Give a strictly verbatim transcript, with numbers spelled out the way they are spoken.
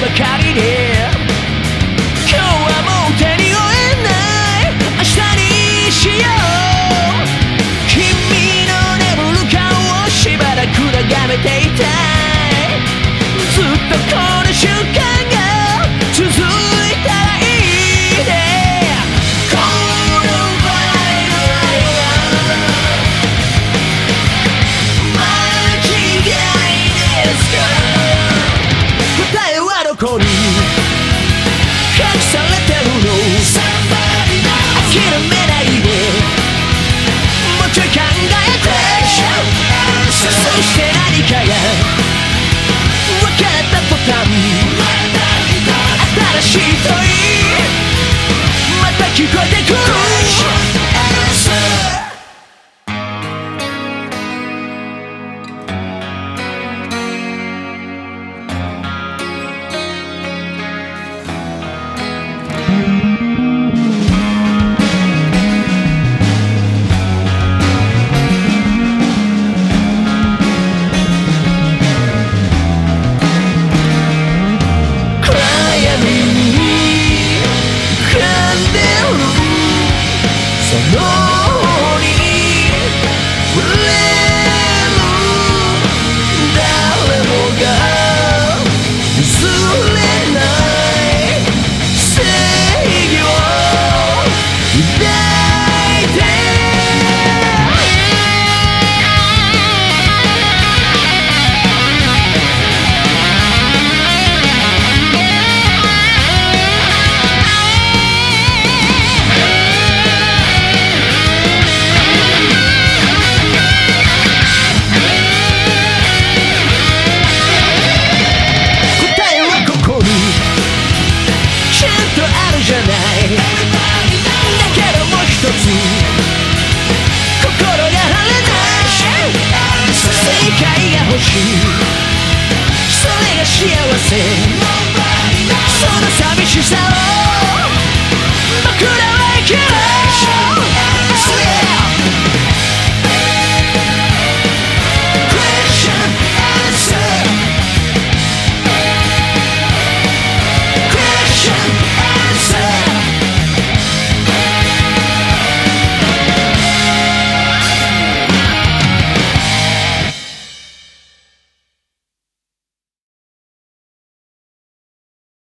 ばかりで今日はもう手に負えない明日にしよう君の眠る顔をしばらく眺めていたいずっとこの瞬間が続いたらいいねこの場合の愛は間違いですか答えはどこに隠されてるの諦めないでもうちょい考えてそして何かが分かった途端新しい問いまた聞こえてくるその方に触れる誰もが譲れない正義を抱いてじゃないだけどもう一つ心が晴れない世界が欲しいそれが幸せ